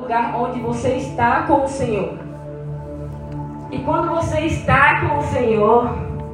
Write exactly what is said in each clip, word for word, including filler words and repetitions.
Lugar onde você está com o Senhor. E quando você está com o Senhor,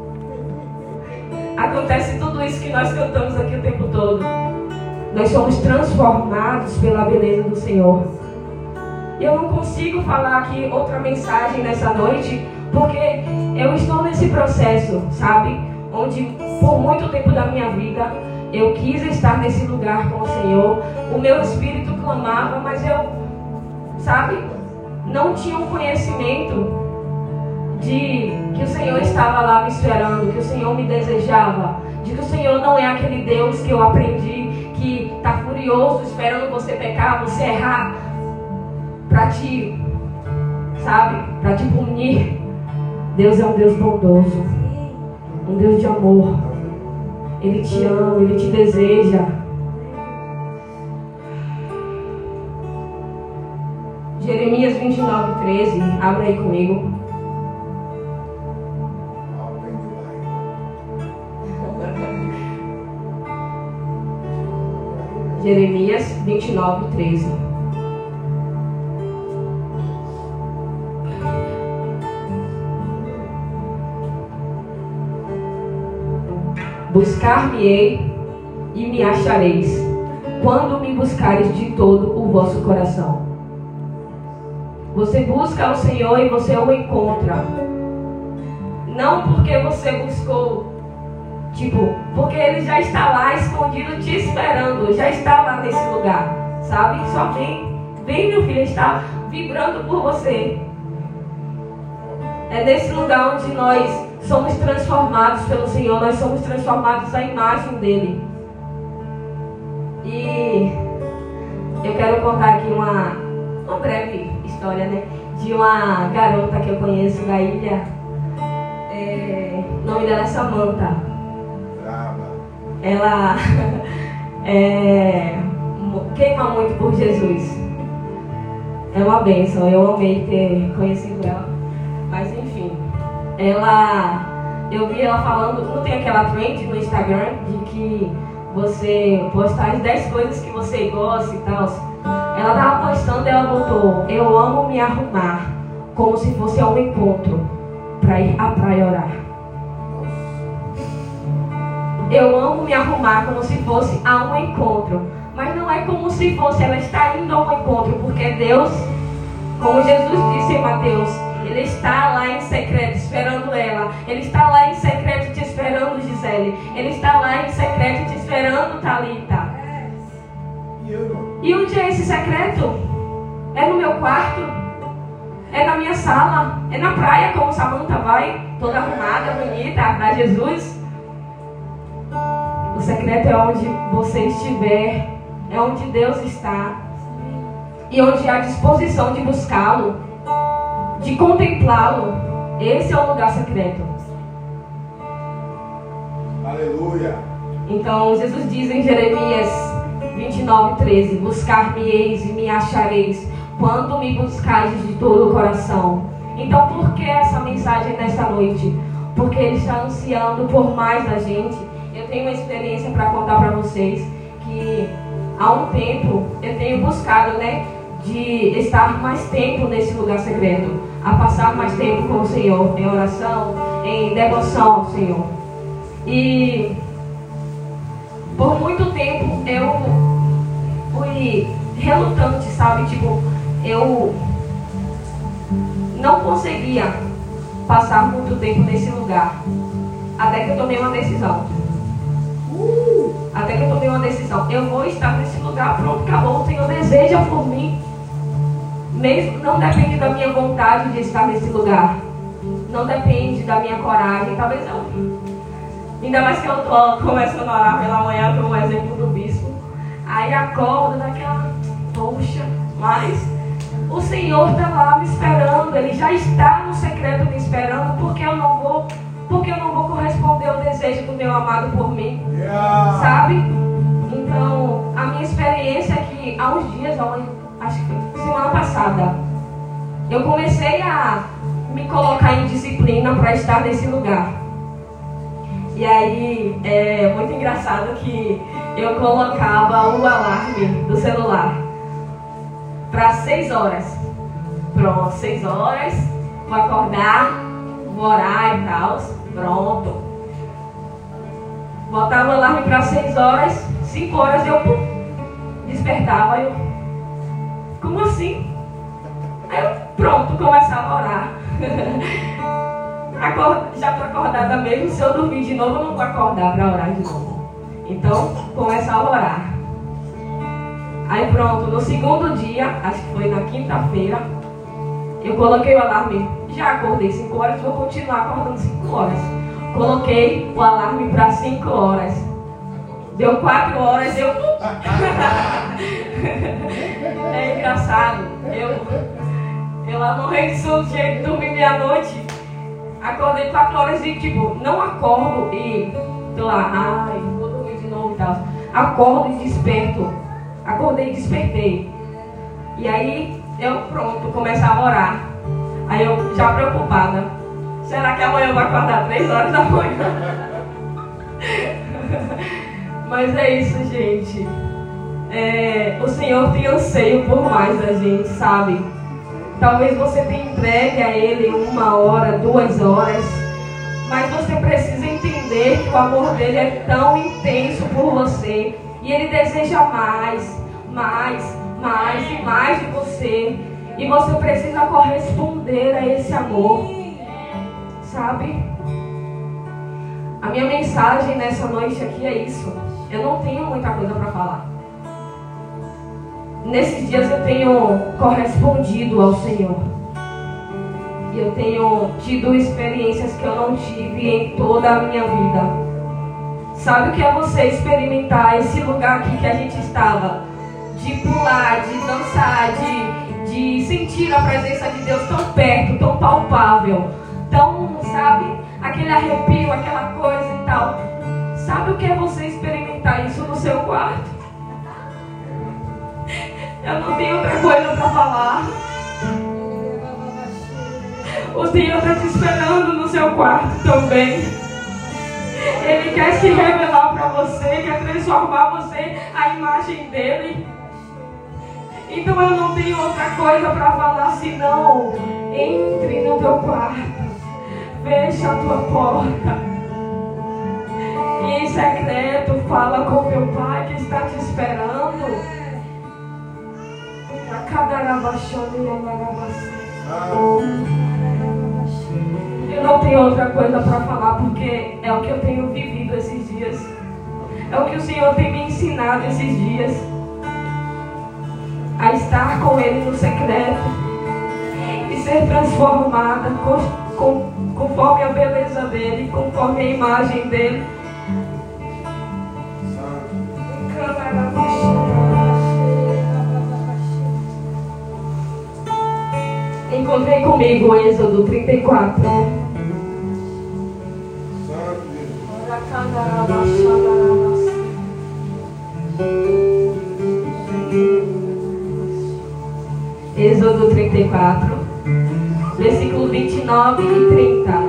acontece tudo isso que nós cantamos aqui o tempo todo. Nós somos transformados pela beleza do Senhor. E eu não consigo falar aqui outra mensagem nessa noite, porque eu estou nesse processo, sabe? Onde por muito tempo da minha vida eu quis estar nesse lugar com o Senhor. O meu espírito clamava, mas eu, sabe, não tinha um conhecimento de que o Senhor estava lá me esperando, que o Senhor me desejava, de que o Senhor não é aquele Deus que eu aprendi, que está furioso esperando você pecar, você errar, para te, sabe, para te punir. Deus é um Deus bondoso, um Deus de amor. Ele te ama, Ele te deseja. Jeremias vinte e nove, treze, abre aí comigo. Jeremias vinte e nove, treze. Buscar-me-ei e me achareis, quando me buscares de todo o vosso coração. Você busca o Senhor e você o encontra. Não porque você buscou, tipo, porque Ele já está lá escondido te esperando, já está lá nesse lugar, sabe? Só vem, vem meu filho, Ele está vibrando por você. É nesse lugar onde nós somos transformados pelo Senhor, nós somos transformados à imagem dEle. E eu quero contar aqui uma, uma breve história, né? De uma garota que eu conheço da ilha. É, o nome dela é Samantha. Ela é, queima muito por Jesus. É uma bênção, eu amei ter conhecido ela. Mas enfim, ela, eu vi ela falando, não tem aquela trend no Instagram de que você postar as dez coisas que você gosta e tal. Ela estava postando e ela botou: eu amo me arrumar como se fosse a um encontro para ir à praia orar. Eu amo me arrumar como se fosse a um encontro. Mas não é como se fosse, ela está indo a um encontro, porque Deus, como Jesus disse em Mateus, Ele está lá em secreto esperando ela. Ele está lá em secreto te esperando, Gisele. Ele está lá em secreto te esperando, Thalita. E onde é esse secreto? É no meu quarto? É na minha sala? É na praia, como Samantha vai, toda arrumada, bonita, para Jesus? O secreto é onde você estiver, é onde Deus está. E onde há disposição de buscá-lo, de contemplá-lo. Esse é o lugar secreto. Aleluia. Então Jesus diz em Jeremias vinte e nove, treze: buscar-me-eis e me achareis, quando me buscares de todo o coração. Então por que essa mensagem nesta noite? Porque Ele está ansiando por mais da gente. Eu tenho uma experiência para contar para vocês, que há um tempo eu tenho buscado, né, de estar mais tempo nesse lugar secreto, a passar mais tempo com o Senhor, em oração, em devoção ao Senhor. E por muito tempo eu fui relutante, sabe? Tipo, eu não conseguia passar muito tempo nesse lugar, até que eu tomei uma decisão. Uh, até que eu tomei uma decisão. Eu vou estar nesse lugar, pronto, acabou. O Senhor deseja por mim. Mesmo, não depende da minha vontade de estar nesse lugar. Não depende da minha coragem. Talvez eu... Ainda mais que eu tô começando a orar pela manhã, como exemplo do bispo. Aí acordo daquela... Poxa, mas... O Senhor está lá me esperando. Ele já está no secreto me esperando. Porque eu não vou... Porque eu não vou corresponder ao desejo do meu amado por mim. Yeah. Sabe? Então, a minha experiência é que há uns dias, há uma, acho que semana passada, eu comecei a me colocar em disciplina para estar nesse lugar. E aí, é muito engraçado que eu colocava o alarme do celular para seis horas. Pronto, seis horas, vou acordar, vou orar e tal. Pronto. Botava o alarme para seis horas, cinco horas eu pum, despertava. Eu, como assim? Aí eu, pronto, começava a orar. Acorda, já estou acordada mesmo, se eu dormir de novo eu não vou acordar para orar de novo. Então, começava a orar. Aí pronto, no segundo dia, acho que foi na quinta-feira, eu coloquei o alarme. Já acordei cinco horas, vou continuar acordando cinco horas. Coloquei o alarme para cinco horas. Deu quatro horas, eu... É engraçado. Eu, eu lá morrendo de sono, tinha que dormir meia-noite. Acordei quatro horas e tipo, não acordo e tô lá, ai, vou dormir de novo e tal. Acordo e desperto. Acordei e despertei. E aí eu pronto, começava a orar. Aí eu já preocupada. Será que amanhã eu vou acordar três horas da manhã? Mas é isso, gente. É, o Senhor tem anseio por mais da gente, sabe? Talvez você tenha entregue a Ele uma hora, duas horas, mas você precisa entender que o amor dele é tão intenso por você e Ele deseja mais, mais, mais e mais de você. E você precisa corresponder a esse amor, sabe? A minha mensagem nessa noite aqui é isso. Eu não tenho muita coisa para falar. Nesses dias eu tenho correspondido ao Senhor. E eu tenho tido experiências que eu não tive em toda a minha vida. Sabe o que é você experimentar esse lugar aqui que a gente estava? De pular, de dançar, de, de sentir a presença de Deus tão perto, tão palpável. Tão, sabe, aquele arrepio, aquela coisa e tal. Sabe o que é você experimentar isso no seu quarto? Eu não tenho outra coisa para falar. O Senhor está te esperando no seu quarto também. Ele quer se revelar para você, quer transformar você à imagem dele. Então eu não tenho outra coisa para falar senão: entre no teu quarto, fecha a tua porta e em secreto fala com teu Pai que está te esperando. Eu não tenho outra coisa para falar, porque é o que eu tenho vivido esses dias. É o que o Senhor tem me ensinado esses dias. A estar com Ele no secreto e ser transformada com, com, conforme a beleza dEle, conforme a imagem dEle. Encontrei comigo o Êxodo trinta e quatro. Êxodo trinta e quatro, versículo vinte e nove e trinta.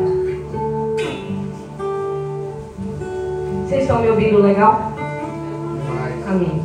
Vocês estão me ouvindo legal? Amém.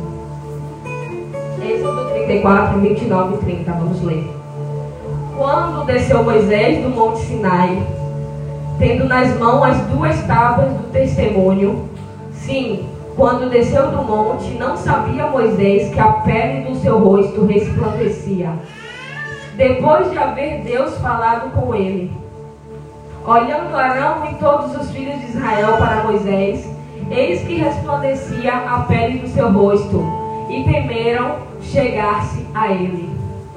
Êxodo trinta e quatro, vinte e nove e trinta. Vamos ler. Quando desceu Moisés do monte Sinai, tendo nas mãos as duas tábuas do testemunho, sim, quando desceu do monte, não sabia Moisés que a pele do seu rosto resplandecia, depois de haver Deus falado com ele. Olhando Arão e todos os filhos de Israel para Moisés, eis que resplandecia a pele do seu rosto, e temeram chegar-se a ele.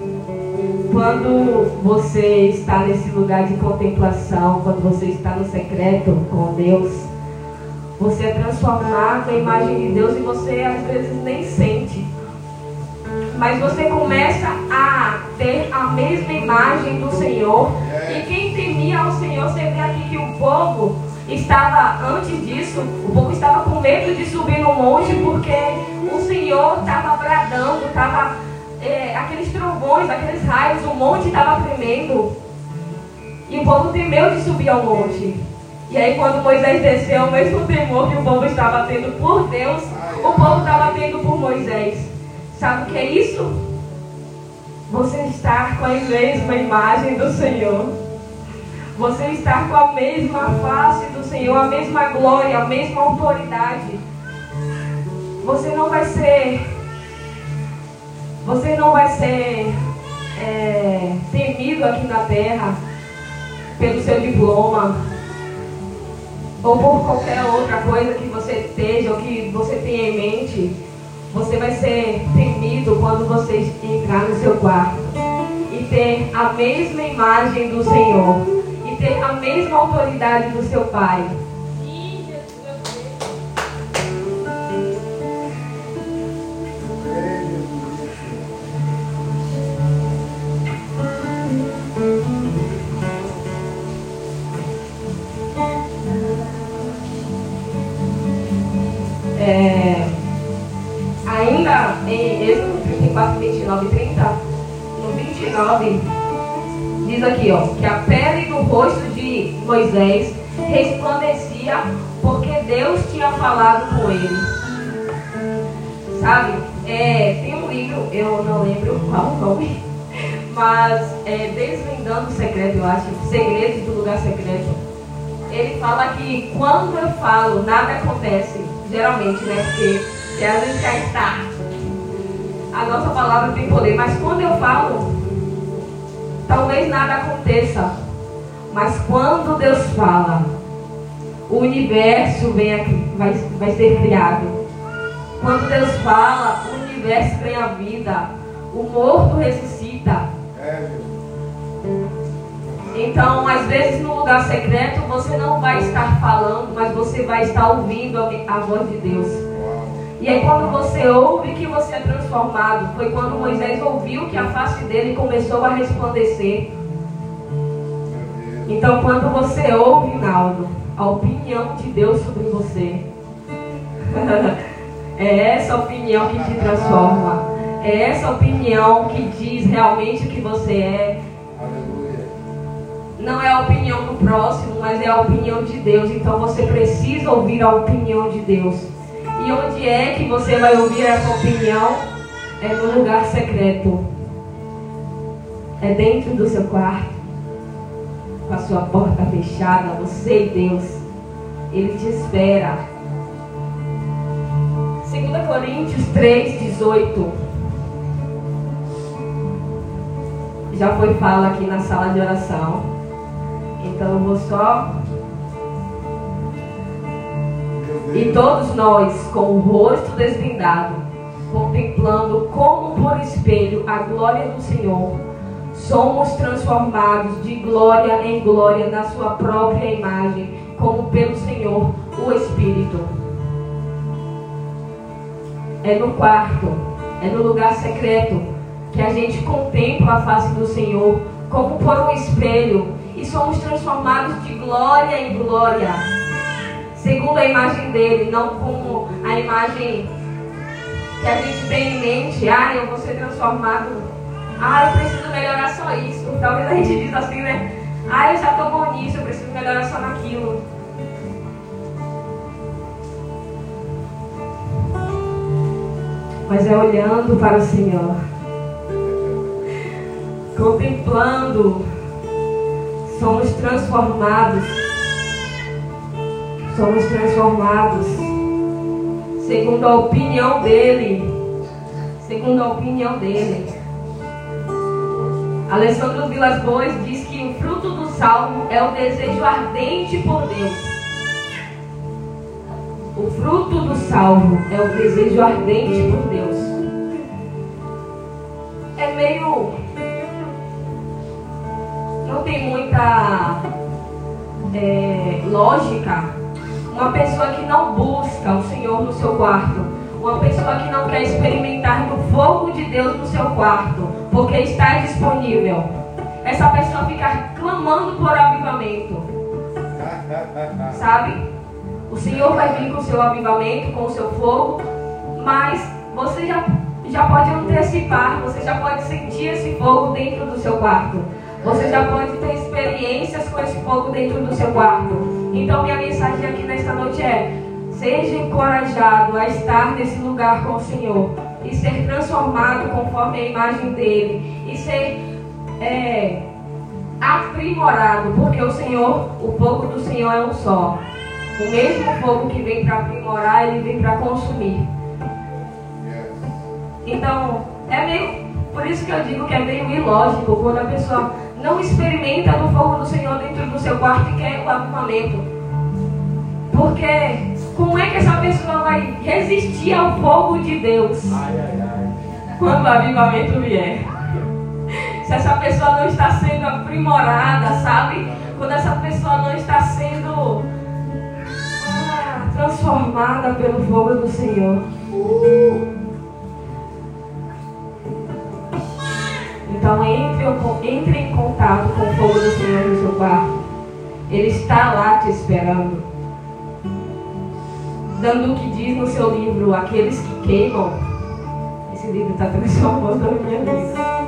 Quando você está nesse lugar de contemplação, quando você está no secreto com Deus, você é transformado na imagem de Deus e você às vezes nem sente. Mas você começa a ter a mesma imagem do Senhor. E quem temia ao Senhor, você vê aqui que o povo estava, antes disso, o povo estava com medo de subir no monte, porque o Senhor estava bradando, estava... É, aqueles trovões, aqueles raios, o monte estava tremendo. E o povo temeu de subir ao monte. E aí quando Moisés desceu, o mesmo temor que o povo estava tendo por Deus, o povo estava tendo por Moisés. Sabe o que é isso? você está com a mesma imagem do Senhor. Você está com a mesma face do Senhor, a mesma glória, a mesma autoridade. Você não vai ser, você não vai ser é, temido aqui na terra pelo seu diploma ou por qualquer outra coisa que você esteja ou que você tenha em mente. Você vai ser temido quando você entrar no seu quarto e ter a mesma imagem do Senhor e ter a mesma autoridade do seu Pai. É, ainda em Êxodo trinta e quatro, vinte e nove e trinta, no vinte e nove, diz aqui, ó, que a pele do rosto de Moisés resplandecia porque Deus tinha falado com ele. Sabe, é, tem um livro, eu não lembro qual o nome, mas é, Desvendando o Segredo, eu acho, Segredos do Lugar Secreto. Ele fala que quando eu falo, nada acontece. Geralmente, né? Porque se a gente já está, a nossa palavra tem poder. Mas quando eu falo, talvez nada aconteça. Mas quando Deus fala, o universo vem aqui, vai, vai ser criado. Quando Deus fala, o universo ganha vida. O morto ressuscita. Então, às vezes, no lugar secreto, você não vai estar falando, mas você vai estar ouvindo a voz de Deus. E aí, quando você ouve que você é transformado, foi quando Moisés ouviu que a face dele começou a resplandecer. Então, quando você ouve, Naldo, a opinião de Deus sobre você, é essa opinião que te transforma. É essa opinião que diz realmente o que você é. Não é a opinião do próximo, mas é a opinião de Deus. Então você precisa ouvir a opinião de Deus. E onde é que você vai ouvir essa opinião? É no lugar secreto. É dentro do seu quarto, com a sua porta fechada, você e Deus. Ele te espera. Segunda Coríntios três, dezoito. Já foi fala aqui na sala de oração. Então eu vou só. E todos nós, com o rosto desvendado, contemplando como por espelho a glória do Senhor, somos transformados de glória em glória na sua própria imagem, como pelo Senhor, o Espírito. É no quarto, é no lugar secreto, que a gente contempla a face do Senhor, como por um espelho. E somos transformados de glória em glória, segundo a imagem dele, não como a imagem que a gente tem em mente. Ah, eu vou ser transformado. Ah, eu preciso melhorar só isso. Talvez a gente diz assim, né? Ah, eu já estou bom nisso, eu preciso melhorar só naquilo. Mas é olhando para o Senhor, contemplando. Somos transformados. Somos transformados segundo a opinião dele. Segundo a opinião dele. Alessandro Vilas Boas diz que o fruto do salmo é o desejo ardente por Deus. O fruto do salmo é o desejo ardente por Deus. É meio... não tem muita é, lógica uma pessoa que não busca o Senhor no seu quarto, uma pessoa que não quer experimentar do fogo de Deus no seu quarto, porque está disponível. Essa pessoa fica clamando por avivamento, sabe? O Senhor vai vir com o seu avivamento, com o seu fogo, mas você já, já pode antecipar, você já pode sentir esse fogo dentro do seu quarto. Você já pode ter experiências com esse fogo dentro do seu quarto. Então minha mensagem aqui nesta noite é: seja encorajado a estar nesse lugar com o Senhor, e ser transformado conforme a imagem dele e ser é, aprimorado, porque o Senhor, o fogo do Senhor é um só. O mesmo fogo que vem para aprimorar, ele vem para consumir. Então, é meio, por isso que eu digo que é meio ilógico quando a pessoa não experimenta do fogo do Senhor dentro do seu quarto e quer o avivamento. Porque como é que essa pessoa vai resistir ao fogo de Deus ai, ai, ai. quando o avivamento vier? Se essa pessoa não está sendo aprimorada, sabe? Quando essa pessoa não está sendo ah, transformada pelo fogo do Senhor. Uh. Então entre, entre em contato com o fogo do Senhor no seu quarto. Ele está lá te esperando, dando o que diz no seu livro, aqueles que queimam. Esse livro está transformando a minha vida.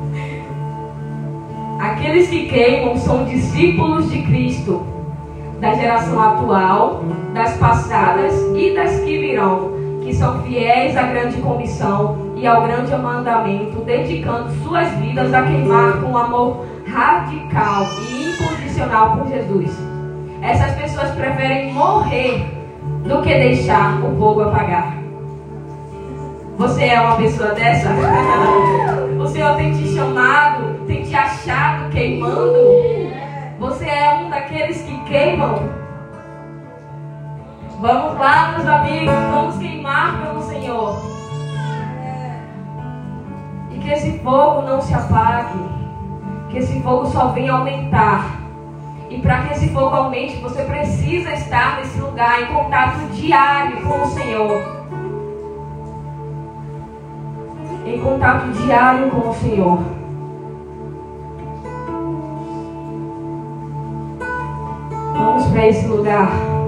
Aqueles que queimam são discípulos de Cristo, da geração atual, das passadas e das que virão, que são fiéis à grande comissão e ao grande mandamento, dedicando suas vidas a queimar com amor radical e incondicional por Jesus. Essas pessoas preferem morrer do que deixar o fogo apagar. Você é uma pessoa dessa? O Senhor tem te chamado, tem te achado queimando? Você é um daqueles que queimam? Vamos lá, meus amigos, vamos queimar pelo Senhor. E que esse fogo não se apague, que esse fogo só venha aumentar. E para que esse fogo aumente, você precisa estar nesse lugar em contato diário com o Senhor. Em contato diário com o Senhor. Vamos para esse lugar.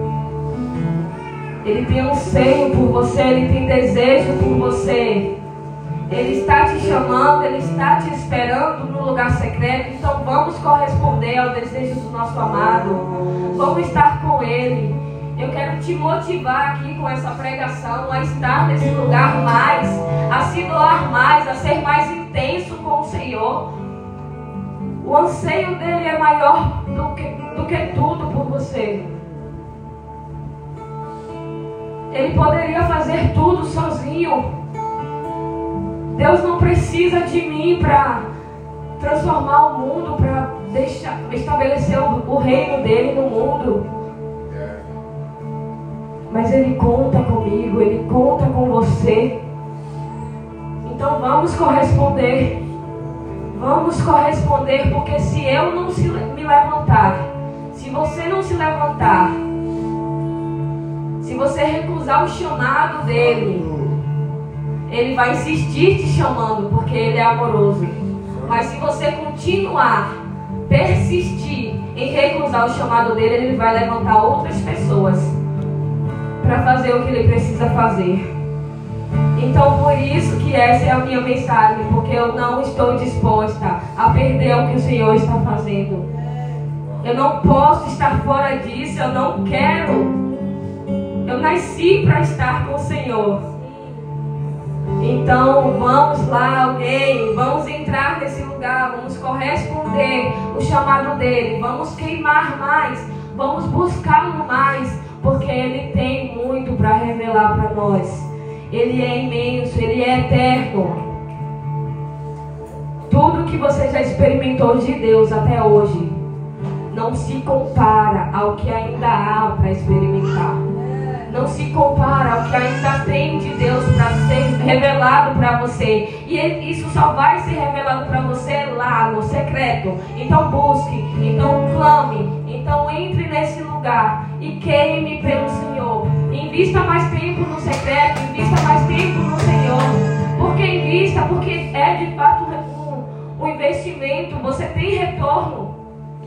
Ele tem anseio por você, ele tem desejo por você. Ele está te chamando, ele está te esperando no lugar secreto. Então vamos corresponder ao desejo do nosso amado. Vamos estar com ele. Eu quero te motivar aqui com essa pregação a estar nesse lugar mais, a se doar mais, a ser mais intenso com o Senhor. O anseio dele é maior do que, do que tudo por você. Ele poderia fazer tudo sozinho. Deus não precisa de mim para transformar o mundo, para deixar, estabelecer o, o reino dele no mundo. Mas Ele conta comigo, Ele conta com você. Então vamos corresponder. Vamos corresponder, porque se eu não se, me levantar, se você não se levantar, se você recusar o chamado dele, ele vai insistir te chamando, porque ele é amoroso. Mas se você continuar, persistir em recusar o chamado dele, ele vai levantar outras pessoas para fazer o que ele precisa fazer. Então por isso que essa é a minha mensagem, porque eu não estou disposta a perder o que o Senhor está fazendo. Eu não posso estar fora disso, eu não quero. Eu nasci para estar com o Senhor. Então vamos lá, alguém, vamos entrar nesse lugar, vamos corresponder o chamado dele, vamos queimar mais, vamos buscá-lo mais, porque ele tem muito para revelar para nós. Ele é imenso, ele é eterno. Tudo que você já experimentou de Deus até hoje não se compara ao que ainda há para experimentar. Não se compara ao que ainda tem de Deus para ser revelado para você. E isso só vai ser revelado para você lá no secreto. Então busque, então clame, então entre nesse lugar e queime pelo Senhor. Invista mais tempo no secreto, invista mais tempo no Senhor. Por que invista? Porque é de fato um, um investimento. Você tem retorno.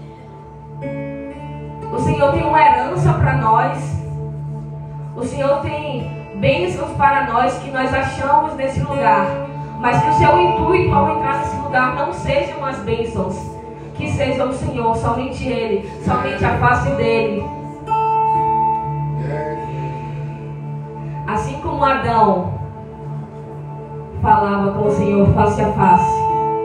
O Senhor tem uma herança para nós. O Senhor tem bênçãos para nós que nós achamos nesse lugar. Mas que o seu intuito ao entrar nesse lugar não sejam as bênçãos. Que seja o Senhor, somente Ele, somente a face dEle. Assim como Adão falava com o Senhor face a face.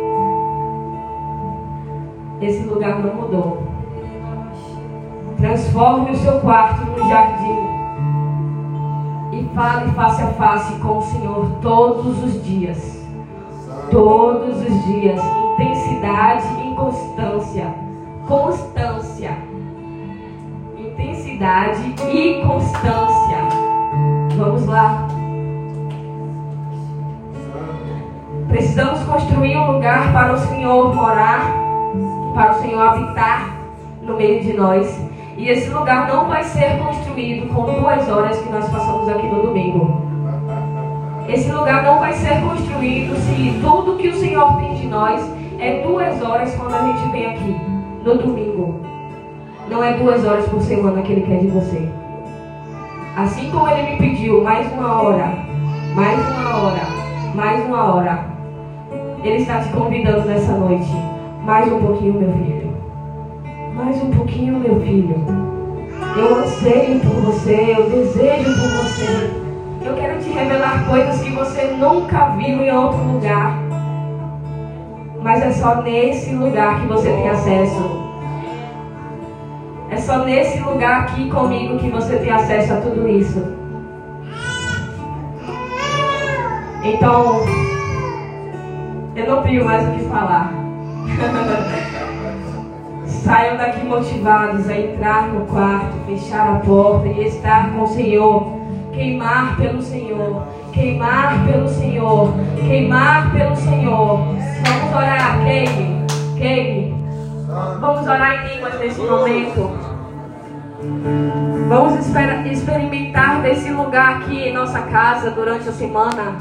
Esse lugar não mudou. Transforme o seu quarto num jardim e fale face a face com o Senhor todos os dias. Todos os dias. Intensidade e constância. Constância. Intensidade e constância. Vamos lá. Precisamos construir um lugar para o Senhor morar, para o Senhor habitar no meio de nós. E esse lugar não vai ser construído com duas horas que nós passamos aqui no domingo. Esse lugar não vai ser construído se tudo que o Senhor tem de nós é duas horas quando a gente vem aqui no domingo. Não é duas horas por semana que Ele quer de você. Assim como Ele me pediu mais uma hora, mais uma hora, mais uma hora, Ele está te convidando nessa noite. Mais um pouquinho, meu filho. Mais um pouquinho, meu filho. Eu anseio por você, eu desejo por você. Eu quero te revelar coisas que você nunca viu em outro lugar. Mas é só nesse lugar que você tem acesso. É só nesse lugar aqui comigo que você tem acesso a tudo isso. Então, eu não tenho mais o que falar. Saiam daqui motivados a entrar no quarto, fechar a porta e estar com o Senhor. Queimar pelo Senhor. Queimar pelo Senhor. Queimar pelo Senhor. Vamos orar, queime. Queime. Vamos orar em línguas nesse momento. Vamos esper- experimentar desse lugar aqui em nossa casa durante a semana.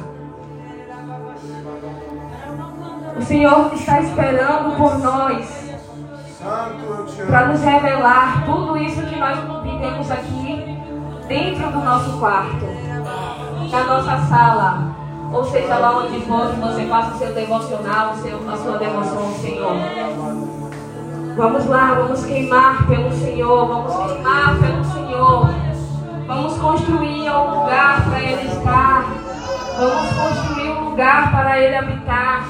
O Senhor está esperando por nós para nos revelar tudo isso que nós vivemos aqui dentro do nosso quarto, na nossa sala, ou seja, lá onde for que você faça o seu devocional, o seu, a sua devoção ao Senhor. Vamos lá, vamos queimar pelo Senhor, vamos queimar pelo Senhor. Vamos construir um lugar para Ele estar. Vamos construir um lugar para Ele habitar.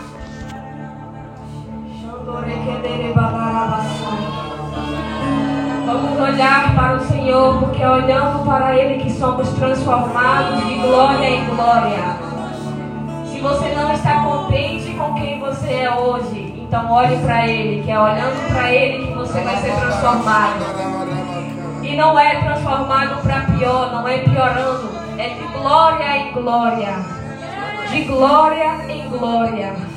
Vamos olhar para o Senhor, porque é olhando para Ele que somos transformados de glória em glória. Se você não está contente com quem você é hoje, então olhe para Ele, que é olhando para Ele que você vai ser transformado. E não é transformado para pior, não é piorando, é de glória em glória. De glória em glória.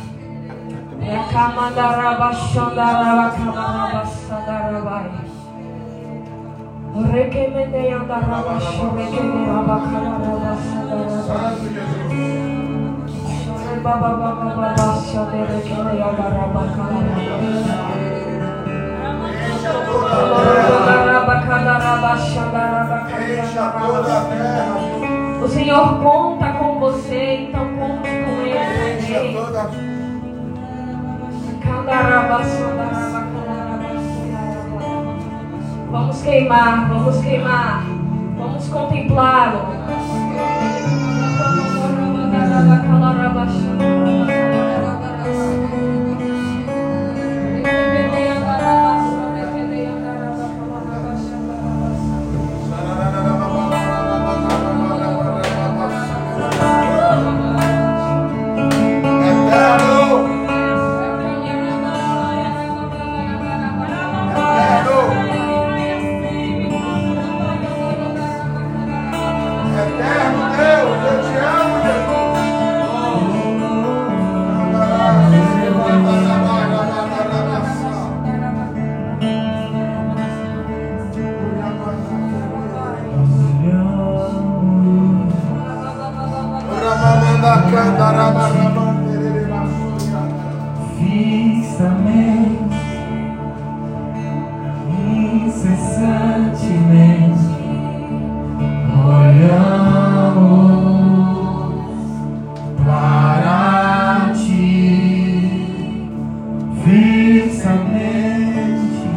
O Senhor conta com você, então conte com Ele também. Vamos queimar, vamos queimar, vamos contemplá-lo. Fixamente, incessantemente, olhamos para ti. Fixamente,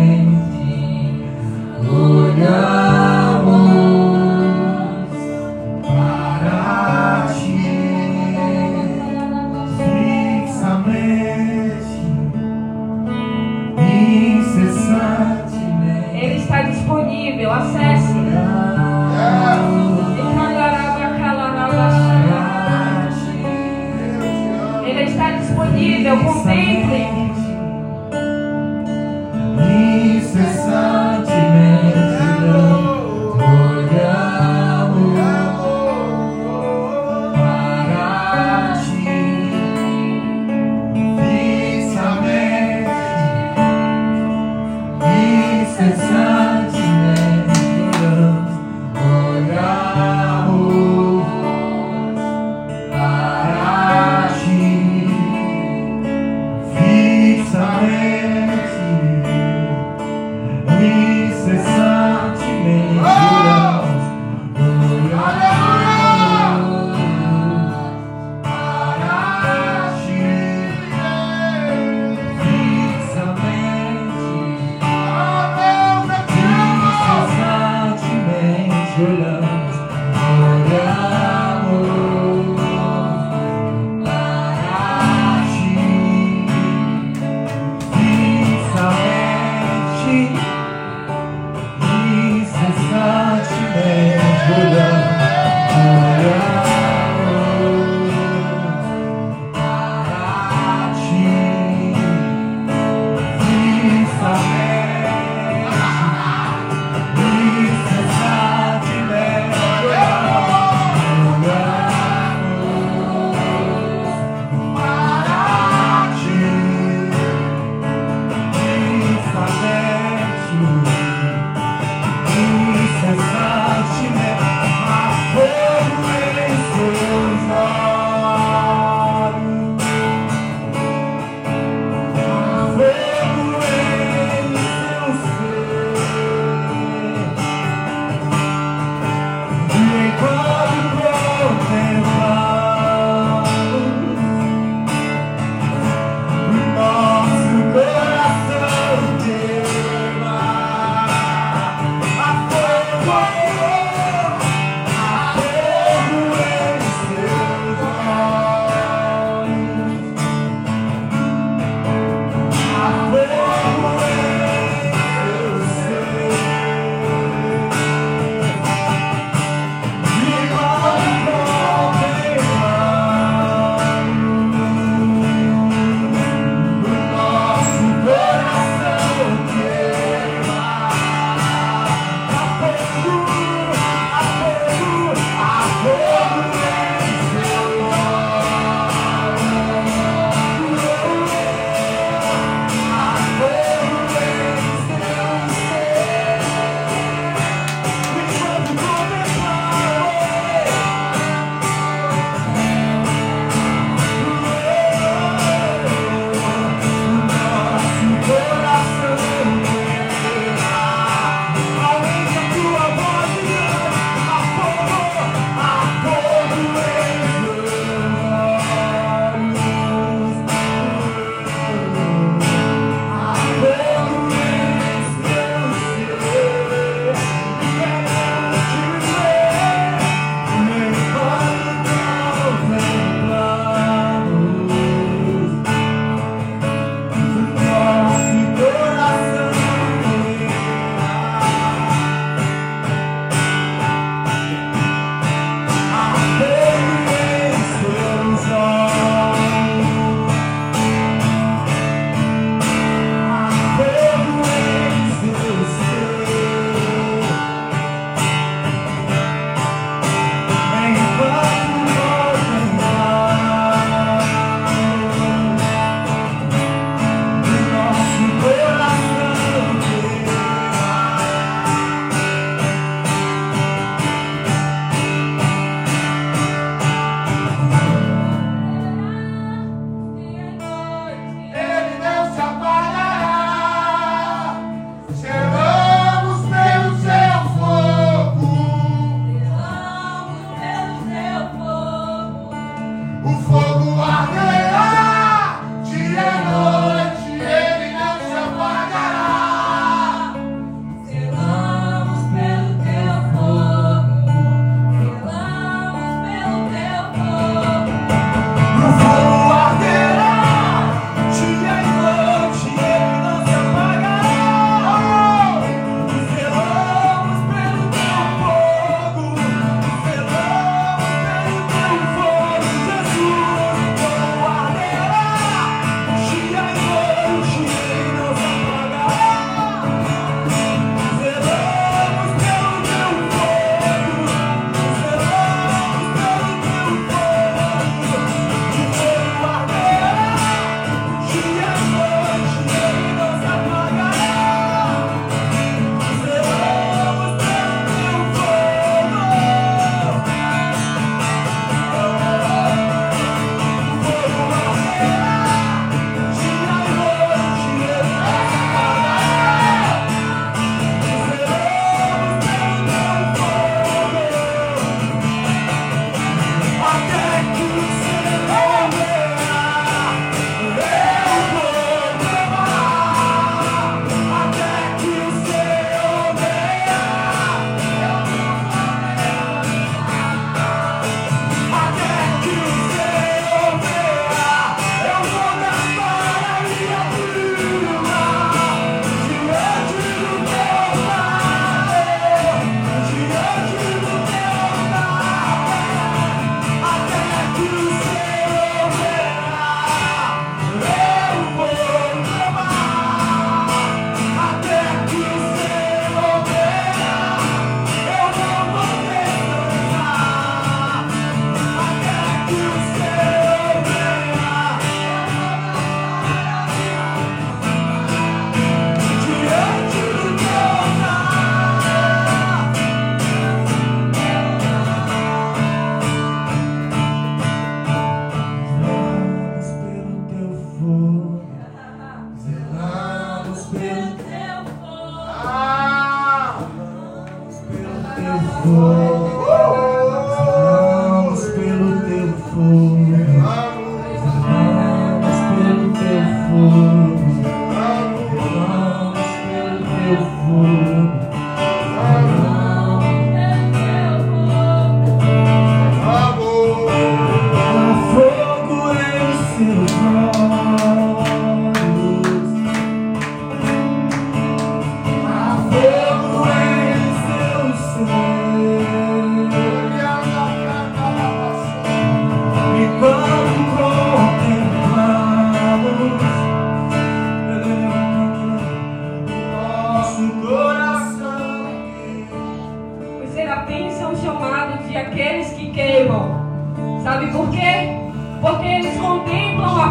incessantemente, olhamos acesse. Ele está disponível, contemple. Incessantemente olhamos para ti, fixamente, incessantemente olhamos para ti, fixamente.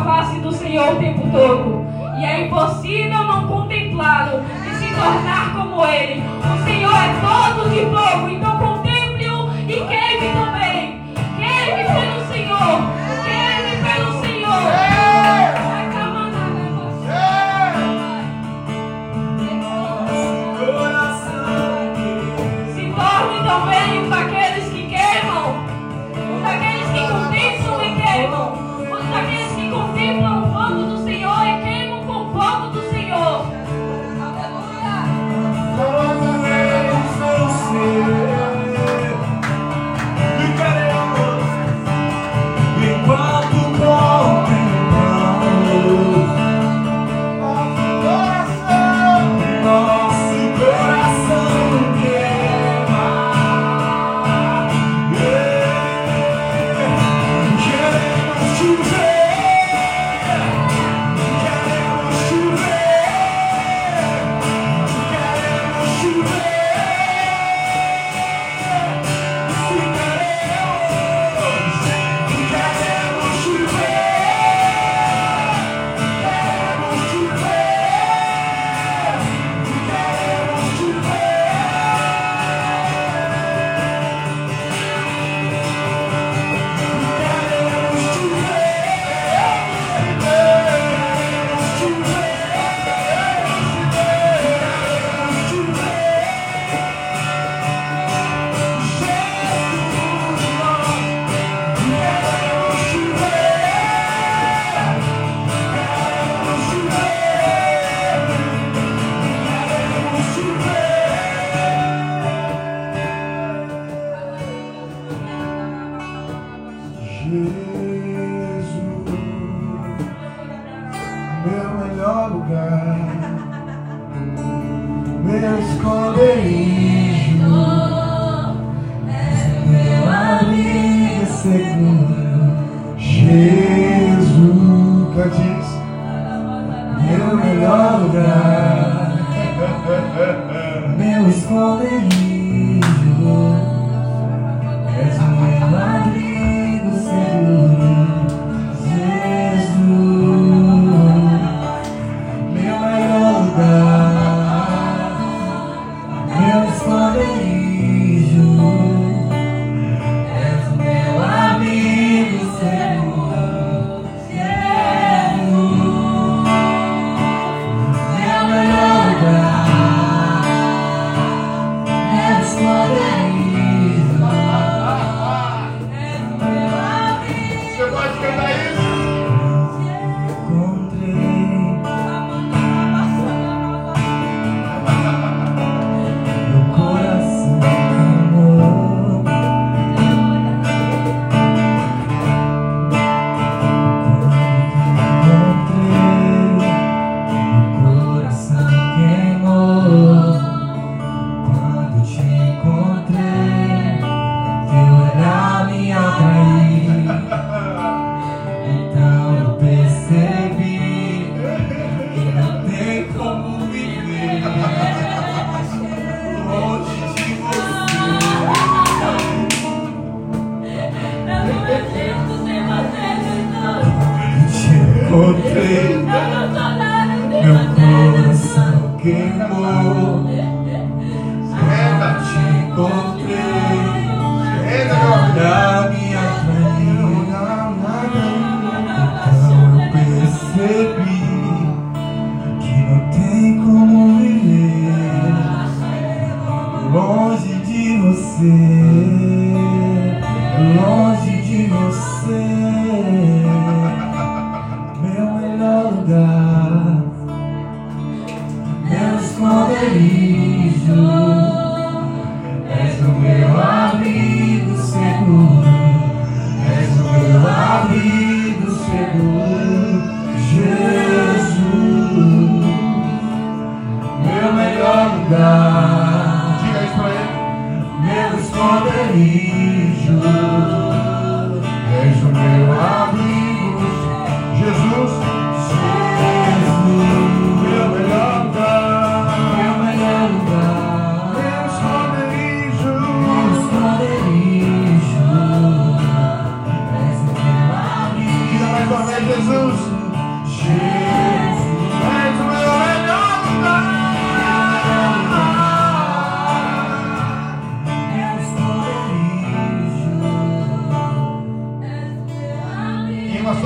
face do Senhor o tempo todo. E é impossível não contemplá-lo e se tornar como Ele. O Senhor é todo de fogo, então contemple-o e queime também. Queime pelo Senhor. Queime pelo Senhor. Se torne também um daqueles que queimam, um daqueles que contemplam e queimam, um daqueles que contemplam o fogo do Senhor e queimam com o fogo do Senhor. És o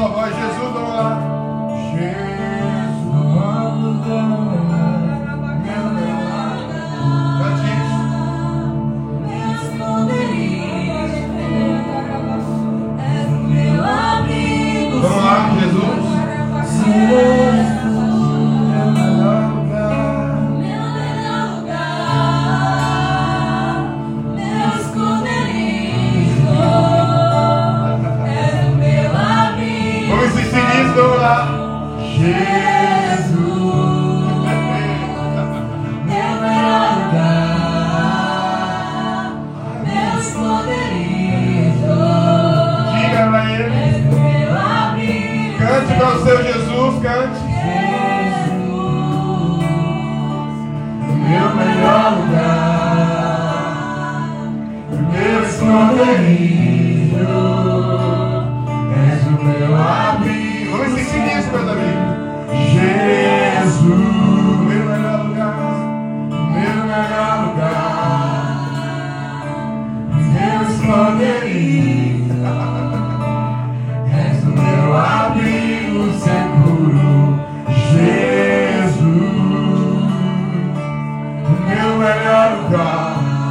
sua voz, Jesus, vamos lá. Jesus, cante isso. Vamos lá, Jesus. Vamos lá, Jesus, meu melhor lugar, meu esconderijo. Diga pra ele. És o meu abrigo. Cante para o seu Jesus, cante. Jesus, meu melhor lugar, meu esconderijo. És o meu abrigo. Vamos sentir isso, meus amigos. Jesus, Meu melhor lugar, meu melhor lugar, meu esconderijo. És o meu abrigo seguro. Jesus, meu melhor lugar,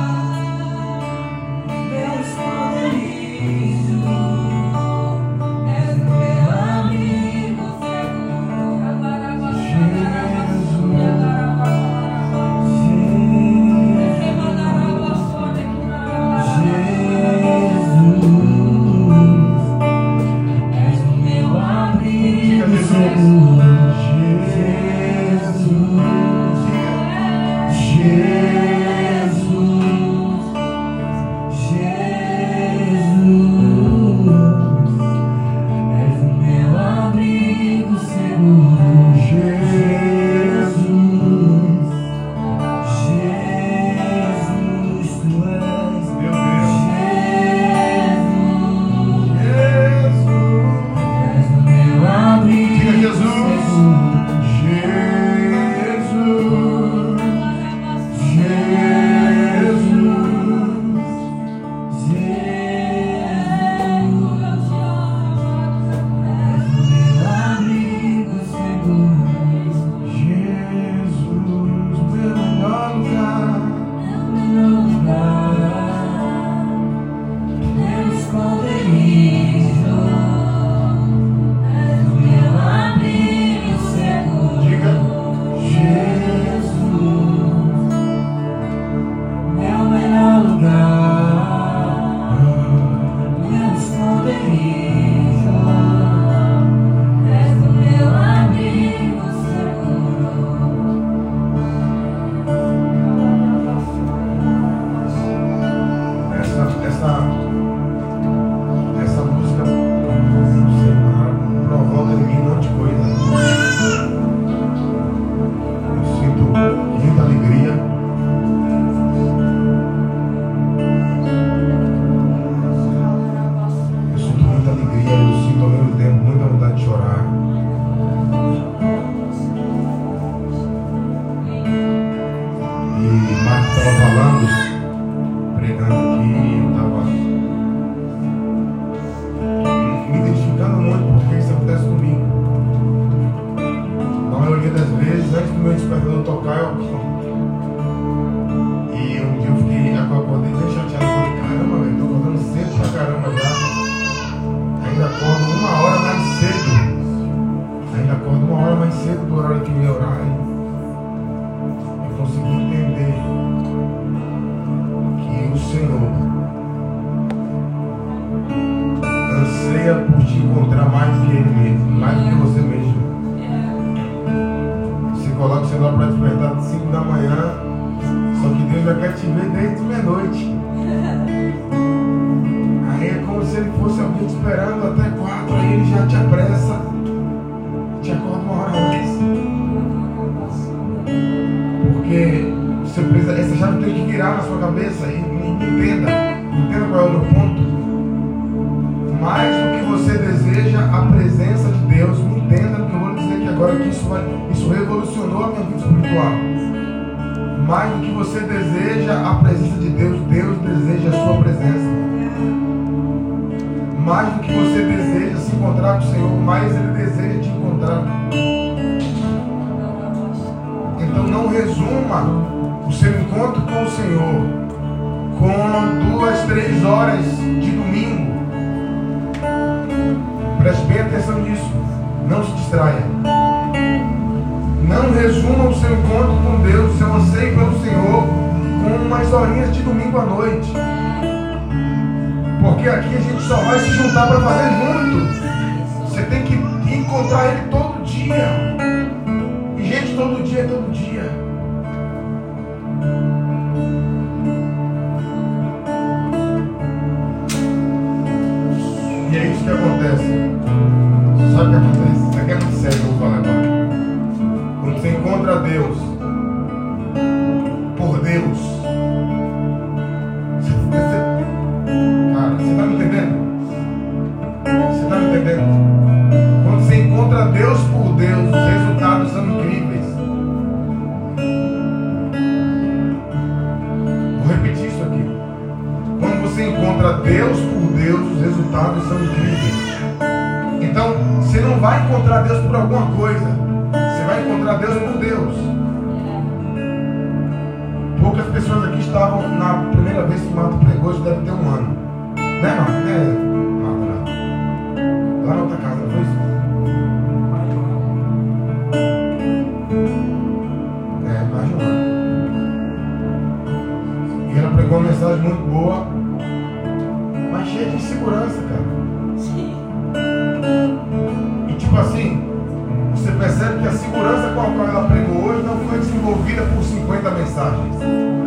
meu esconderijo. És o meu amigo mais do que você deseja se encontrar com o Senhor, mais Ele deseja te encontrar. Então não resuma o seu encontro com o Senhor com duas, três horas de domingo. Preste bem atenção nisso. Não se distraia. Não resuma o seu encontro com Deus, o seu anseio pelo Senhor, com umas horinhas de domingo à noite. Porque aqui a gente só vai se juntar para fazer junto. Você tem que encontrar Ele todo dia. E gente, todo dia é todo dia. E é isso que acontece. Sabe o que acontece? Isso aqui é muito sério que eu vou falar agora. Quando você encontra Deus, por Deus, você, você, cara, você está me entendendo? Você está me entendendo? Quando você encontra Deus por Deus, os resultados são incríveis. Vou repetir isso aqui. Quando você encontra Deus por Deus, os resultados são incríveis. Então, você não vai encontrar Deus por alguma coisa. Você vai encontrar Deus por Deus. Poucas pessoas aqui estavam na primeira vez que Marta pregou, isso deve ter um ano. Né, Marta? Né, Marta? Lá na outra casa, não foi isso? É, mais de um ano. E ela pregou uma mensagem muito boa, mas cheia de insegurança, cara. E tipo assim, você percebe que a segurança com a qual ela pregou hoje não foi desenvolvida por cinquenta mensagens.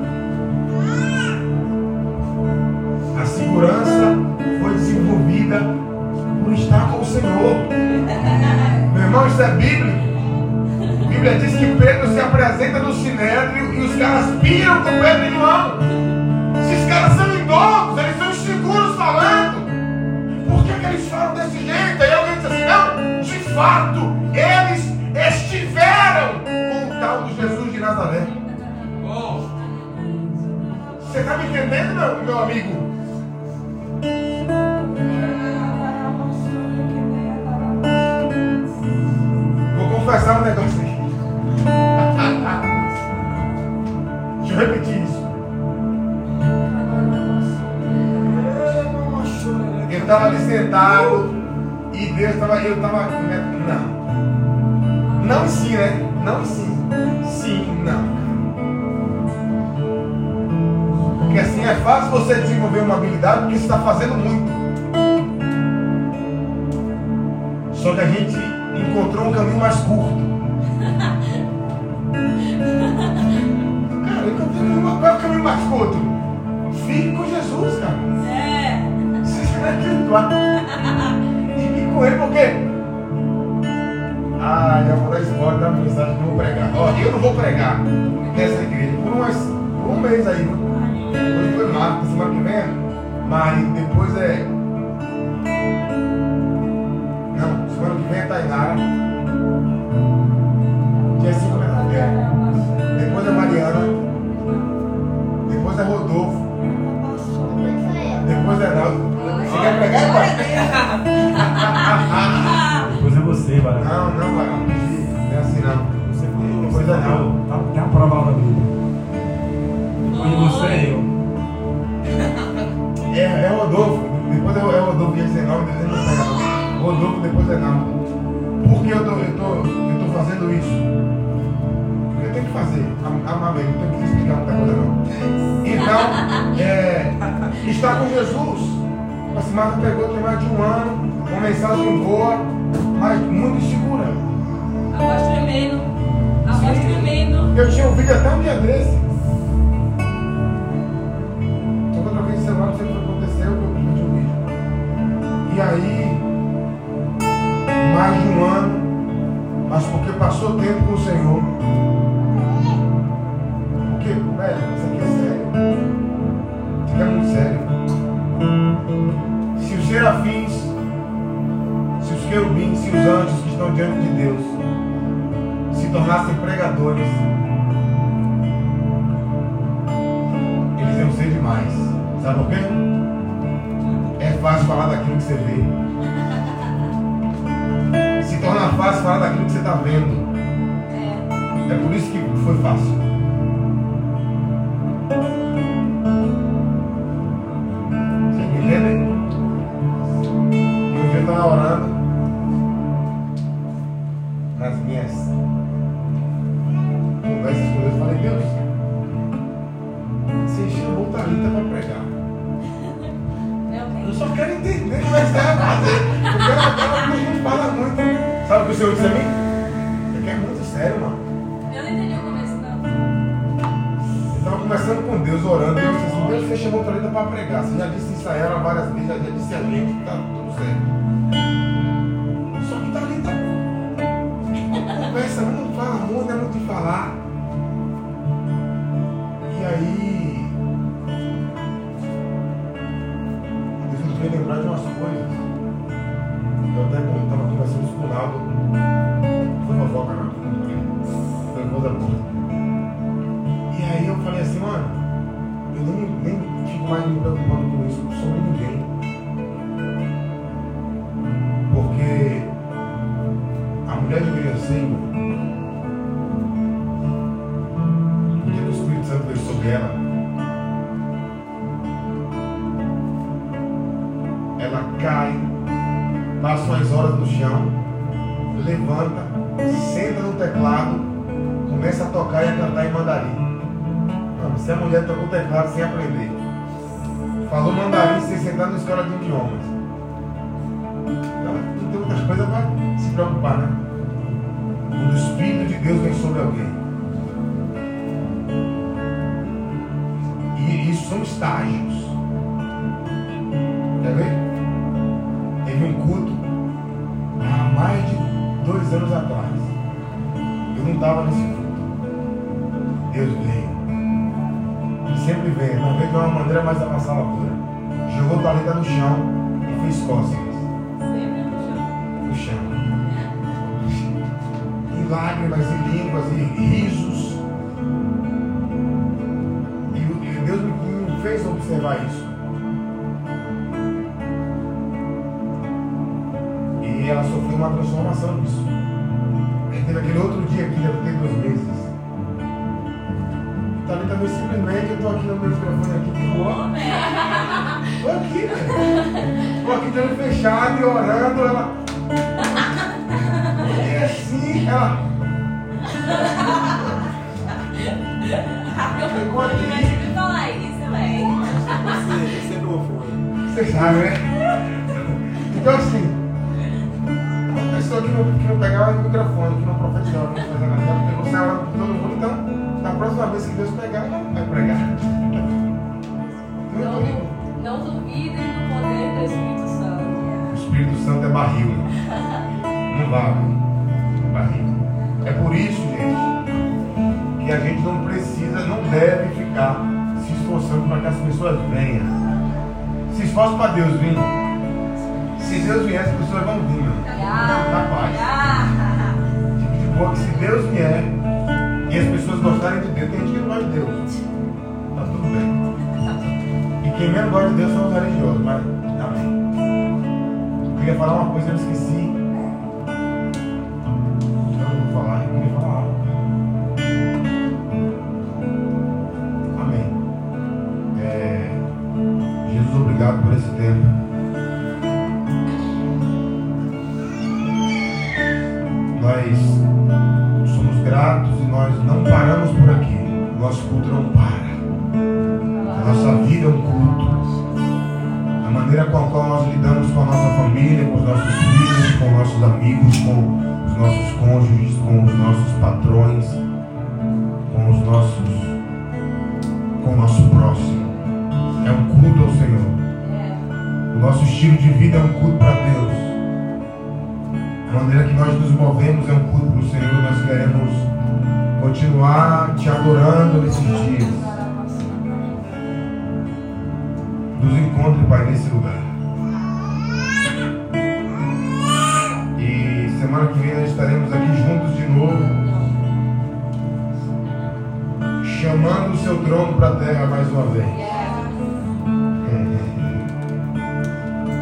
A segurança foi desenvolvida por estar com o Senhor. Meu irmão, isso é bíblico. A Bíblia diz que Pedro se apresenta no sinédrio e os caras piram com Pedro em mão. Esses caras são idosos, eles são inseguros falando. Por que, que eles falam desse jeito? Aí alguém diz assim, não, de fato, eles estiveram com o tal de Jesus de Nazaré. Você está me entendendo, meu, meu amigo? Vou confessar um negócio aqui. Deixa eu repetir isso. Eu estava ali sentado e Deus estava. Eu estava. Não. Não sim, né? Não sim. Sim, não. Porque assim é fácil você desenvolver uma habilidade porque você está fazendo muito. Só que a gente encontrou um caminho mais curto. Cara, eu encontrei um, qual é o caminho mais curto? Fique com Jesus, cara. É. Você vai acreditar. Fique com Ele porque. Ah, eu vou dar spoiler da mensagem que eu vou pregar. Ó, eu não vou pregar nessa igreja por, umas, por um mês aí. Hoje foi março, semana que vem é Mari, depois é. Não, semana que vem é Tainara. Dia cinco é. Depois é Mariana. Depois é Rodolfo. Depois é Naldo. Você quer pregar, pai? Depois é você, Varão. Não, não, Varão. Não é assim não. Você falou, Depois você é falou. não. Tem uma prova lá na Bíblia. Depois de você é eu. É, é Rodolfo. Depois é, é Rodolfo, ia dizer nome, depois não pega não. Rodolfo, depois é Naldo. Por que eu tô, eu tô, eu tô fazendo isso? Eu tenho que fazer. Amém, não tenho que explicar muita coisa não. Então, é, estar com Jesus. A Marta pegou tem mais de um ano, uma mensagem boa, mas muito insegura. A voz tremendo. A voz tremendo. Eu tinha ouvido até um dia desse. Só que eu troquei de celular, não sei o que aconteceu, eu pedi um vídeo. E aí, mais de um ano, mas porque passou tempo com o Senhor. Porque, velho, isso aqui é sério. Isso aqui é muito sério. Se os serafins, se os querubins, se os anjos que estão diante de Deus se tornassem pregadores, eles iam ser demais. Sabe por quê? É fácil falar daquilo que você vê. Se torna fácil falar daquilo que você está vendo. É por isso que foi fácil. Vocês me entendem? Um dia eu estava orando nas minhas conversas com Deus. Eu falei, Deus, você chamou Thalita para pregar. Eu só quero entender como é que você vai fazer. Eu quero aquela que não fala muito. Sabe o que o Senhor disse a mim? Você quer muito sério, mano. Eu não entendi o começo, não. Eu estava conversando com Deus, orando. E eu disse assim, Deus, você chamou Thalita para pregar. Você já disse isso a ela várias vezes, já disse a mim que está tudo certo. Só que Thalita conversa, não fala muito, não é muito de falar. E aí Deus me fez lembrar de umas coisas. Eu até estava conversando isso com o Naldo. Foi fofoca, não. Foi coisa boa. E aí eu falei assim, mano, eu nem, nem fico mais me preocupando com isso sobre ninguém. Porque a mulher deveria ser, irmão, o dia do Espírito Santo veio sobre ela, ela cai, passa umas horas no chão, levanta, senta no teclado, começa a tocar e a cantar em mandarim. Não, se a mulher tocou o teclado sem aprender, falou mandarim sem sentar na escola de idiomas, então não tem muitas coisas para se preocupar, né? Quando o Espírito de Deus vem sobre alguém. E isso são estágios. Quer ver? Teve um culto há mais de dois anos atrás. Eu não estava nesse culto. Deus veio. Ele sempre vem, mas veio de uma maneira mais avassaladora. Jogou Thalita no chão e fez cócegas. Sempre no chão. No chão. E lágrimas, e línguas, e risos. E Deus me fez observar isso. E ela sofreu uma transformação nisso. Aí teve aquele outro dia que deve ter dois meses. Thalita veio simplesmente, eu estou aqui no meu microfone aqui de boa. Estou aqui, velho. Estou aqui de olho fechado e orando, ela. E assim, ela. Ficou Eu aqui. tive falar isso, velho. Você é novo, foi. Você sabe, né? Então assim, a pessoa que não, que não pegava o microfone, que não profetizava, que não fazia nada, ela pegou, saiu lá com todo mundo, então, na próxima vez que Deus pegar, ela vai pregar. Muito lindo. Não, não duvidem do poder do Espírito Santo. O Espírito Santo é barril. Não vale. É barril. É por isso, gente, que a gente não precisa, não deve ficar se esforçando para que as pessoas venham. Se esforce para Deus vir. Se Deus vier, as pessoas vão vir, meu. Capaz. Tipo de boa que se Deus vier e as pessoas gostarem de Deus, tem gente que não gosta de Deus. Tá tudo bem. E quem menos gosta de Deus são os religiosos, mas amém. Eu queria falar uma coisa, eu esqueci. Eu não vou falar, eu queria falar algo. Amém. É, Jesus, obrigado por esse tempo. Nós somos gratos e nós não paramos por aqui. O nosso culto não para. A nossa vida é um culto. A maneira com a qual nós lidamos com a nossa família, com os nossos filhos, com nossos amigos, com os nossos cônjuges, com os nossos patrões, com os nossos, com o nosso próximo. É um culto ao Senhor. O nosso estilo de vida é um culto para Deus. A maneira que nós nos movemos é um culto para o Senhor. Nós queremos continuar te adorando nesses dias. Nos encontre, Pai, nesse lugar. E semana que vem nós estaremos aqui juntos de novo, chamando o seu trono para a terra mais uma vez.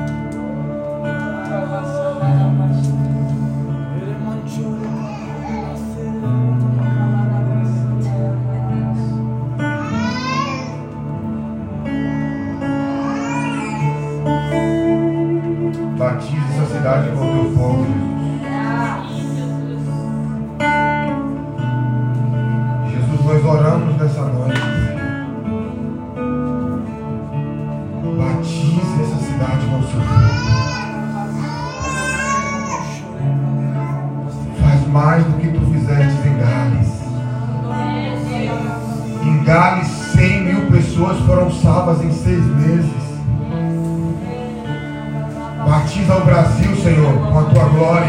mais do que tu fizeste em Gales. Em Gales, cem mil pessoas foram salvas em seis meses. Batiza o Brasil, Senhor, com a tua glória.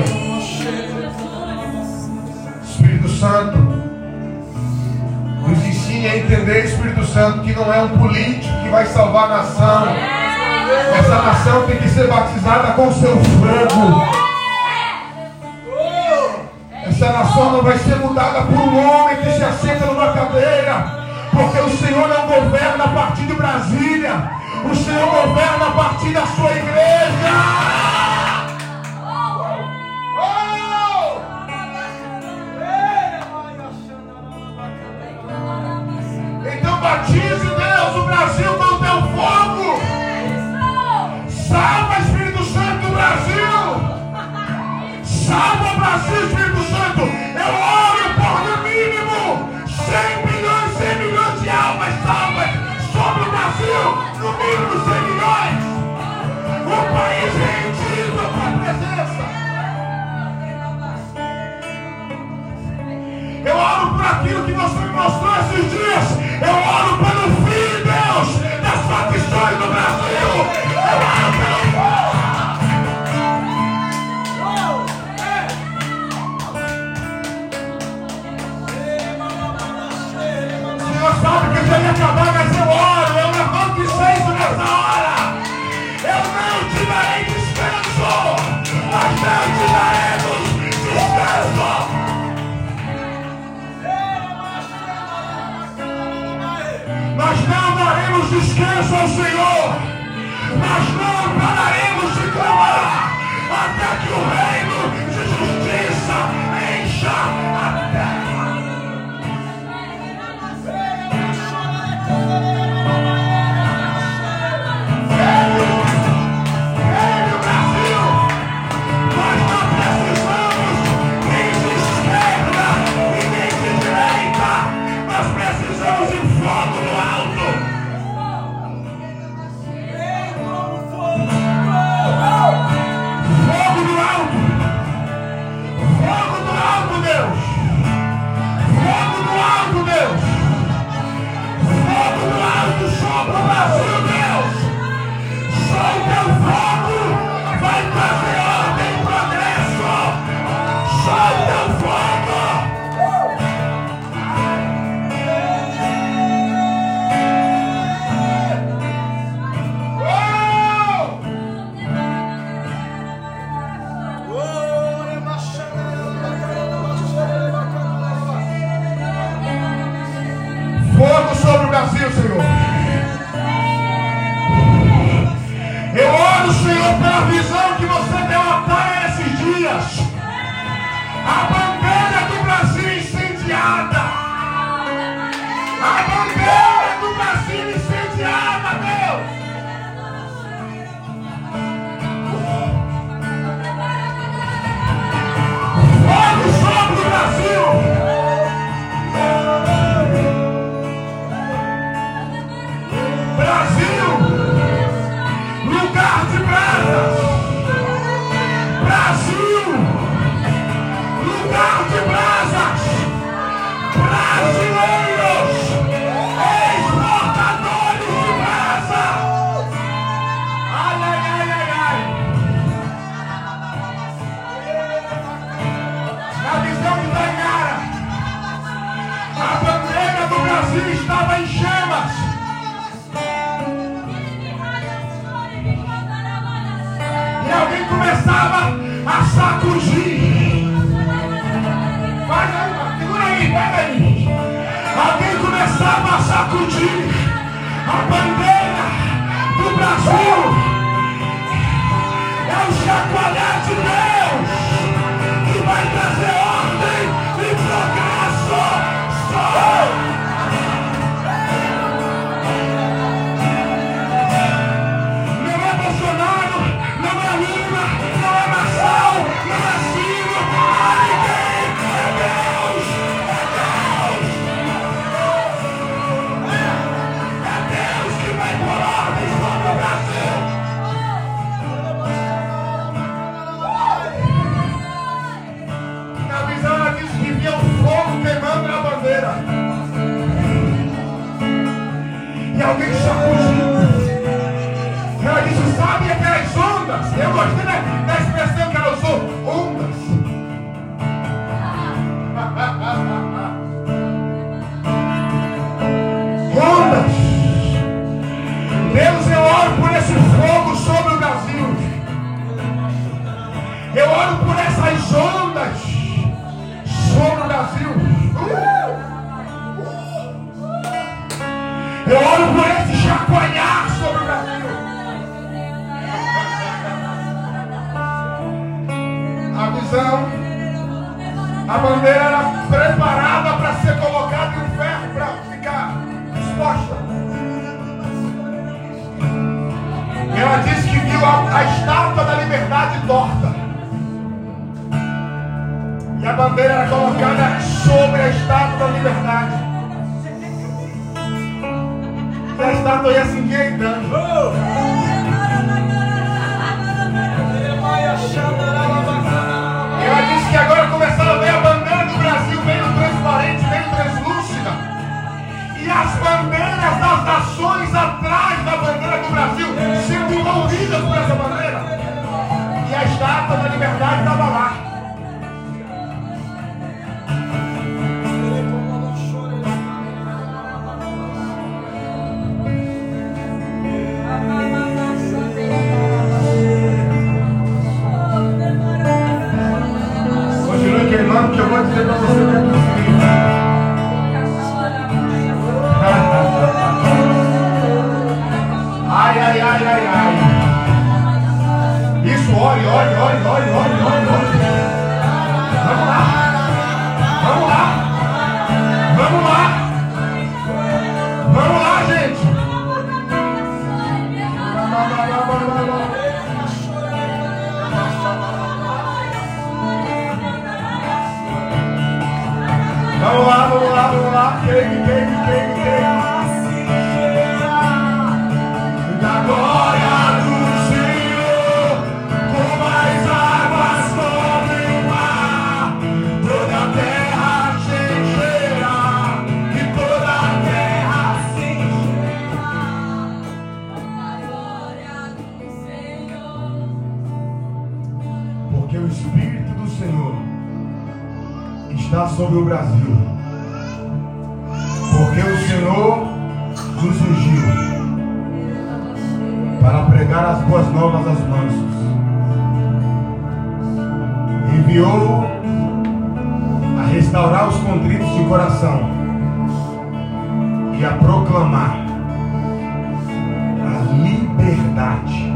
Espírito Santo, nos ensine a entender, Espírito Santo, que não é um político que vai salvar a nação. Essa nação tem que ser batizada com o seu fogo. Essa nação não vai ser mudada por um homem que se assenta numa cadeira, porque o Senhor não governa a partir de Brasília, o Senhor governa a partir da sua igreja. Então batize, Deus, o Brasil com o teu fogo. Salva, Espírito Santo, o Brasil. Salva o Brasil, Espírito Santo. Eu oro por no mínimo cem milhões, cem milhões de almas salvas sobre o Brasil. No mínimo cem milhões. O país rendido à tua presença. Eu oro por aquilo que você me mostrou esses dias. Eu oro pelo fim, Deus, das facções do Brasil. Eu oro pelo sabe que já ia acabar, mas eu oro, eu levanto incenso nessa hora. Eu não te darei descanso, nós não te daremos descanso. Nós não daremos descanso ao Senhor, nós não pararemos de clamar até que o reino de justiça encha a terra. Fogo sobre o Brasil, Senhor. Eu oro, Senhor, pela visão que você deu a Taia esses dias. A bandeira do Brasil incendiada. A bandeira do Brasil incendiada, Deus. Fogo sobre o Brasil. Brasil, lugar de brasas. Brasil, lugar de brasas. Brasileiros, exportadores de brasa. Ai, ai, ai, ai, ai. Na visão de Tainara, a bandeira do Brasil estava em chamas. E alguém começava a sacudir. Vai aí, segura aí, pega aí. Alguém começava a sacudir a bandeira do Brasil. É o chacoalhar de Deus que vai trazer ordem e progresso. Só Deus que alguém sacudindo. Ela disse, sabe aquelas ondas? Eu gostei da, da expressão que ela usou, ondas. Ondas. Deus, eu oro por esse fogo sobre o Brasil. Eu oro por essas ondas sobre o Brasil. Eu oro por esse chacoalhar sobre o Brasil. A visão, a bandeira era preparada para ser colocada em um ferro para ficar exposta. Ela disse que viu a, a estátua da liberdade torta. E a bandeira era colocada sobre a estátua da liberdade. E a estátua ia se endireitando. Ela disse que agora começaram a ver a bandeira do Brasil meio transparente, meio translúcida. E as bandeiras das nações atrás da bandeira do Brasil sendo envolvidas por essa bandeira. E a estátua da liberdade estava lá. Continue queimando, que eu vou dizer para você o que é possível. Ai, ai, ai, ai, ai. Isso, olhe, olhe, olhe, olhe, olhe, olhe, olhe. Vamos lá. Vamos lá. Vamos lá. Vamos lá, gente. Vamos lá, vamos lá, vamos lá. Queime, queime, queime, queime. Da glória do Senhor, como as águas cobrem o mar, toda a terra se encherá, e toda a terra se encherá. A glória do Senhor. Porque o Espírito do Senhor está sobre o Brasil. Porque o Senhor nos ungiu para pregar as boas novas aos mansos. Enviou a restaurar os contritos de coração e a proclamar a liberdade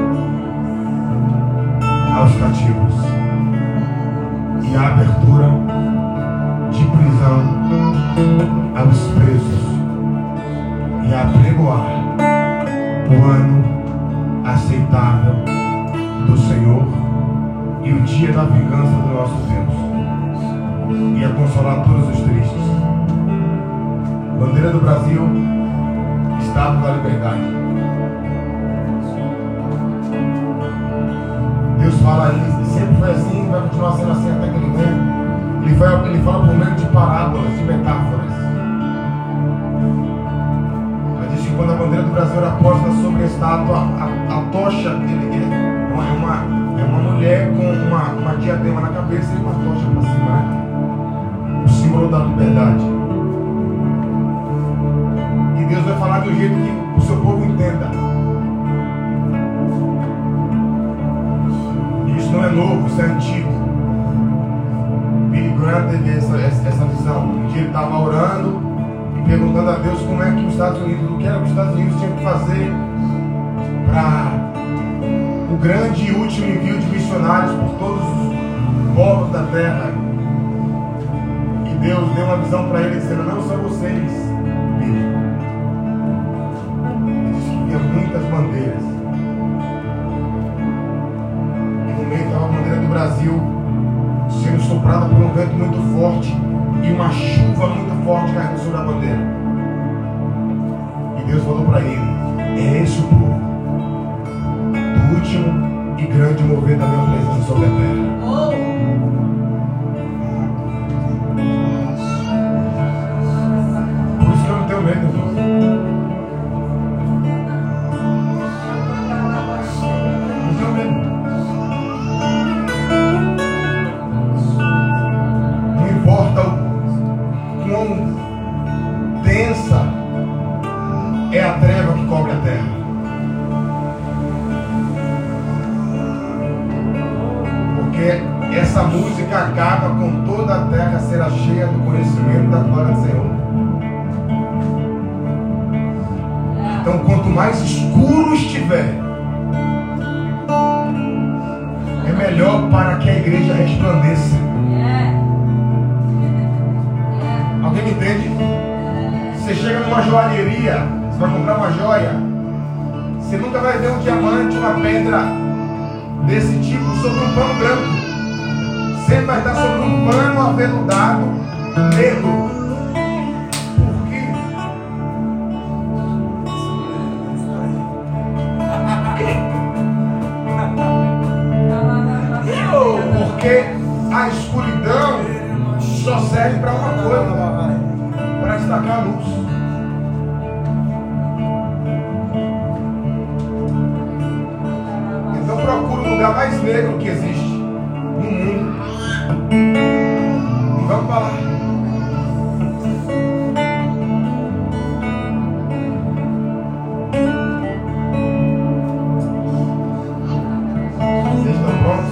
aos cativos e a abertura de prisão aos presos e a apregoar o ano aceitável do Senhor e o dia da vingança do nosso Deus, e a consolar todos os tristes. Bandeira do Brasil, Estado da Liberdade. Deus fala, ele sempre foi assim, vai continuar sendo assim até que ele venha. Ele, vai, ele fala por meio de parábolas, de metáforas. Ela diz que quando a bandeira do Brasil era posta sobre a estátua, a, a tocha dele é uma, é, uma, é uma mulher com uma, uma diadema na cabeça e uma tocha para cima, né? O símbolo da liberdade. E Deus vai falar de um jeito que o seu povo entenda. Isso não é novo, isso é antigo. Billy Graham teve essa, essa, essa visão. Um dia ele estava orando e perguntando a Deus como é que os Estados Unidos, o que era que os Estados Unidos tinham que fazer para o grande e último envio de missionários por todos os povos da terra. E Deus deu uma visão para ele dizendo, não são vocês, Billy. Ele disse que havia muitas bandeiras. E no meio estava a bandeira do Brasil sendo soprada por um vento muito forte e uma chuva muito forte caindo sobre a bandeira. E Deus falou para ele, é esse o povo do último e grande mover da minha presença sobre a terra. Por isso que eu não tenho medo, irmão. acaba com toda a terra será cheia do conhecimento da glória do Senhor. Então, quanto mais escuro estiver, é melhor para que a igreja resplandeça. Alguém me entende? Você chega numa joalheria, você vai comprar uma joia, você nunca vai ver um diamante, uma pedra desse tipo sobre um pano branco. Sempre vai estar sobre um pano aveludado negro. Por quê? Porque a escuridão só serve para uma coisa, para destacar a luz. Então procura o lugar mais negro que existe no mundo e vamos para lá. Vocês estão prontos?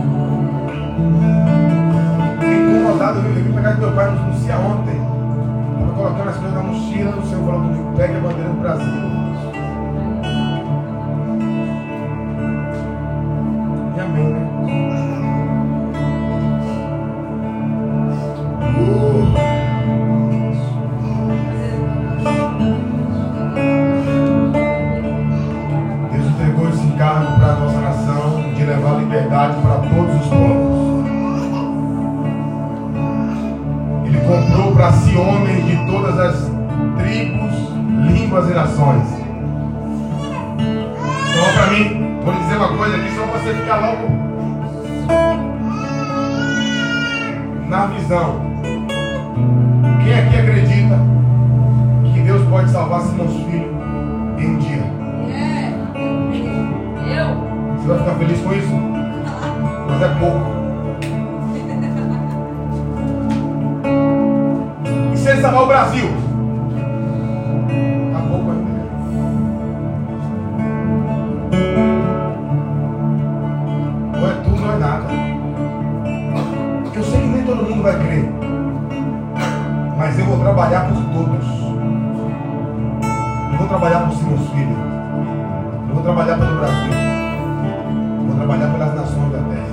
Fiquei incomodado, eu vim pegar do meu pai no C I A ontem. Estava colocando as coisas na mochila, o Senhor falou comigo, pegue a bandeira do Brasil. E amém, né? Deus entregou esse encargo para a nossa nação de levar a liberdade para todos os povos. Ele comprou para si homens de todas as tribos, línguas e nações. Então, olha para mim, vou lhe dizer uma coisa aqui só para você ficar logo na visão. Quem aqui acredita que Deus pode salvar seus filhos em um dia? Eu. Você vai ficar feliz com isso? Mas é pouco. E se ele salvar o Brasil? Tá pouco ainda. Ou é tudo ou é nada. Porque eu sei que nem todo mundo vai crer. Mas eu vou trabalhar por todos. Eu vou trabalhar por seus filhos. Eu vou trabalhar pelo Brasil. Eu vou trabalhar pelas nações da terra.